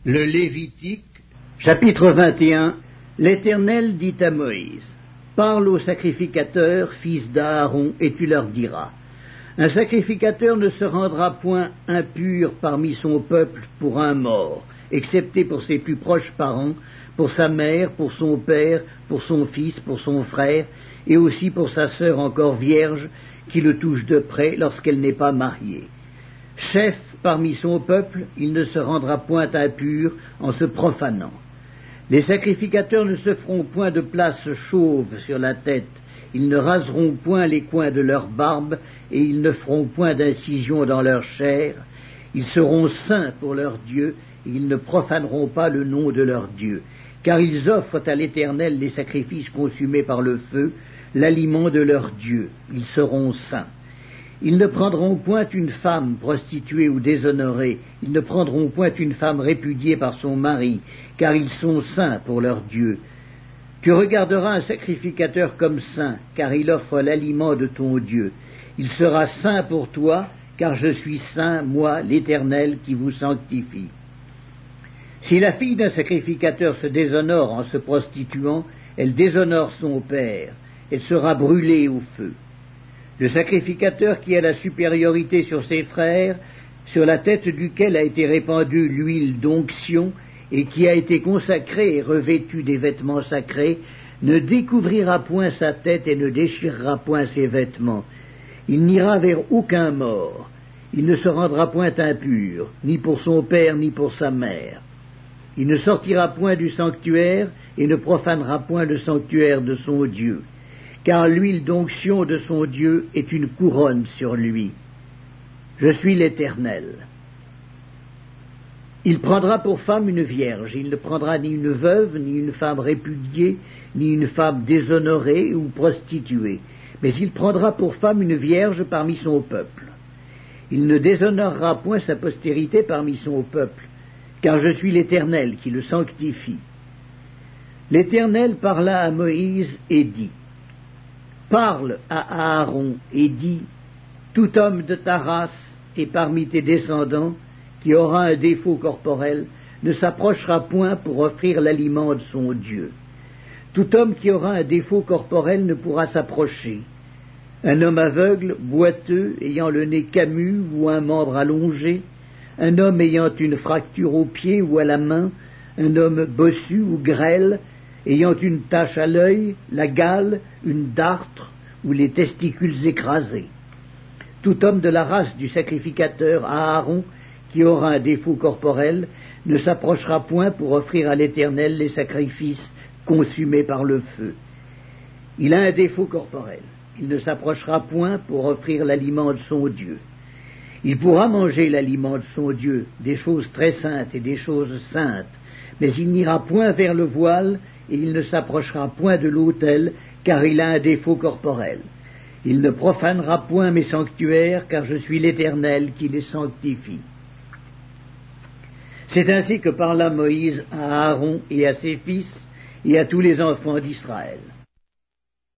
Le Lévitique. Chapitre 21. L'Éternel dit à Moïse: Parle aux sacrificateurs, fils d'Aaron, et tu leur diras: Un sacrificateur ne se rendra point impur parmi son peuple pour un mort, excepté pour ses plus proches parents, pour sa mère, pour son père, pour son fils, pour son frère, et aussi pour sa sœur encore vierge, qui le touche de près lorsqu'elle n'est pas mariée. Chef parmi son peuple, il ne se rendra point impur en se profanant. Les sacrificateurs ne se feront point de place chauve sur la tête, ils ne raseront point les coins de leur barbe, et ils ne feront point d'incision dans leur chair. Ils seront saints pour leur Dieu, et ils ne profaneront pas le nom de leur Dieu, car ils offrent à l'Éternel les sacrifices consumés par le feu, l'aliment de leur Dieu. Ils seront saints. Ils ne prendront point une femme prostituée ou déshonorée, ils ne prendront point une femme répudiée par son mari, car ils sont saints pour leur Dieu. Tu regarderas un sacrificateur comme saint, car il offre l'aliment de ton Dieu. Il sera saint pour toi, car je suis saint, moi, l'Éternel, qui vous sanctifie. Si la fille d'un sacrificateur se déshonore en se prostituant, elle déshonore son père, elle sera brûlée au feu. Le sacrificateur qui a la supériorité sur ses frères, sur la tête duquel a été répandue l'huile d'onction, et qui a été consacré et revêtu des vêtements sacrés, ne découvrira point sa tête et ne déchirera point ses vêtements. Il n'ira vers aucun mort. Il ne se rendra point impur, ni pour son père, ni pour sa mère. Il ne sortira point du sanctuaire et ne profanera point le sanctuaire de son Dieu, car l'huile d'onction de son Dieu est une couronne sur lui. Je suis l'Éternel. Il prendra pour femme une vierge, il ne prendra ni une veuve, ni une femme répudiée, ni une femme déshonorée ou prostituée, mais il prendra pour femme une vierge parmi son peuple. Il ne déshonorera point sa postérité parmi son peuple, car je suis l'Éternel qui le sanctifie. L'Éternel parla à Moïse et dit: Parle à Aaron et dis: Tout homme de ta race et parmi tes descendants qui aura un défaut corporel ne s'approchera point pour offrir l'aliment de son Dieu. Tout homme qui aura un défaut corporel ne pourra s'approcher. Un homme aveugle, boiteux, ayant le nez camus ou un membre allongé, un homme ayant une fracture au pied ou à la main, un homme bossu ou grêle, ayant une tache à l'œil, la gale, une dartre ou les testicules écrasés. Tout homme de la race du sacrificateur Aaron, qui aura un défaut corporel, ne s'approchera point pour offrir à l'Éternel les sacrifices consumés par le feu. Il a un défaut corporel. Il ne s'approchera point pour offrir l'aliment de son Dieu. Il pourra manger l'aliment de son Dieu, des choses très saintes et des choses saintes, mais il n'ira point vers le voile et il ne s'approchera point de l'autel, car il a un défaut corporel. Il ne profanera point mes sanctuaires, car je suis l'Éternel qui les sanctifie. C'est ainsi que parla Moïse à Aaron et à ses fils et à tous les enfants d'Israël.